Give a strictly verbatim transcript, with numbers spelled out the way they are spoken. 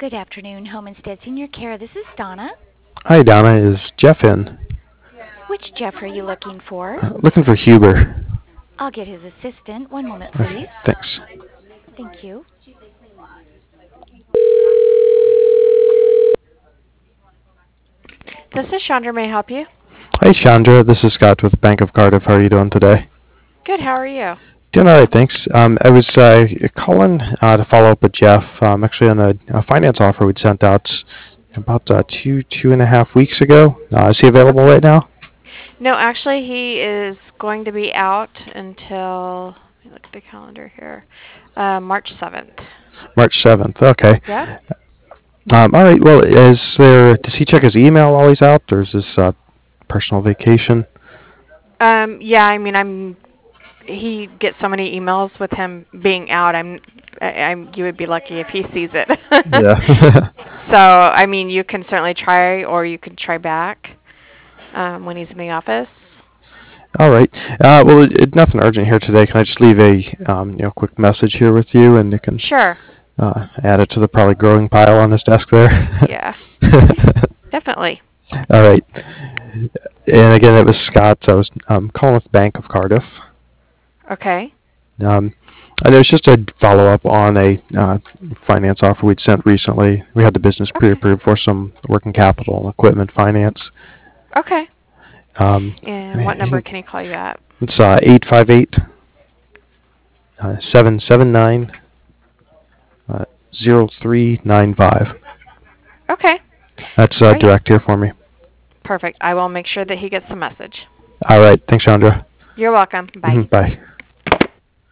Good afternoon, Home Instead Senior Care. This is Donna. Hi, Donna. Is Jeff in? Which Jeff are you looking for? Uh, looking for Huber. I'll get his assistant. One moment, Okay, please. thanks. Thank you. This is Chandra. May I help you? Hi, Chandra. This is Scott with Bank of Cardiff. How are you doing today? Good. How are you? Doing all right, thanks. Um, I was uh, calling uh, to follow up with Jeff, um, actually on a, a finance offer we'd sent out about uh, two, two and a half weeks ago. Uh, is he available right now? No, actually, he is going to be out until, let me look at the calendar here, uh, March seventh. March seventh. Okay. Yep. Um, all right. Well, is there? Does he check his email while he's out, or is this uh, personal vacation? Um, yeah, I mean, I'm, he gets so many emails with him being out. I'm, I, I'm, you would be lucky if he sees it. Yeah. So, I mean, you can certainly try, or you can try back um, when he's in the office. All right. Uh, well, it, it, nothing urgent here today. Can I just leave a um, you know quick message here with you, and you can Sure. uh, add it to the probably growing pile on his desk there. Yeah, definitely. All right. And again, it was Scott. I was um, calling with Bank of Cardiff. Okay. Um, and it was just a follow up on a uh, finance offer we'd sent recently. We had the business Okay. pre-approved for some working capital and equipment finance. Okay. Um, And what number can he call you at? it's uh, eight five eight seven seven nine zero three nine five. Okay. That's uh, All right. direct here for me. Perfect. I will make sure that he gets the message. All right. Thanks, Chandra. You're welcome. Bye. Mhm, bye.